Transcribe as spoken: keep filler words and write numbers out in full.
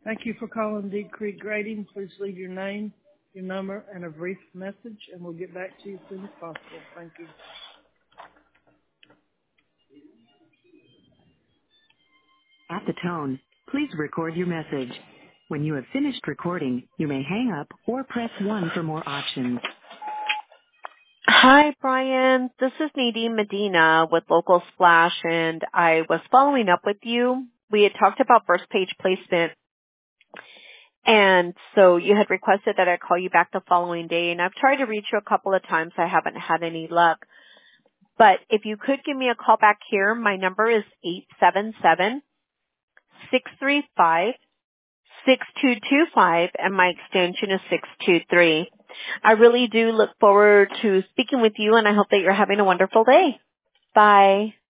Thank you for calling Deep Creek Grading. Please leave your name, your number, and a brief message, and we'll get back to you as soon as possible. Thank you. At the tone, please record your message. When you have finished recording, you may hang up or press one for more options. Hi, Brian. This is Nadine Medina with Local Splash, and I was following up with you. We had talked about first page placement, and so you had requested that I call you back the following day, and I've tried to reach you a couple of times. I haven't had any luck. But if you could give me a call back here, my number is eight seven seven, six three five, six two two five, and my extension is six two three. I really do look forward to speaking with you, and I hope that you're having a wonderful day. Bye.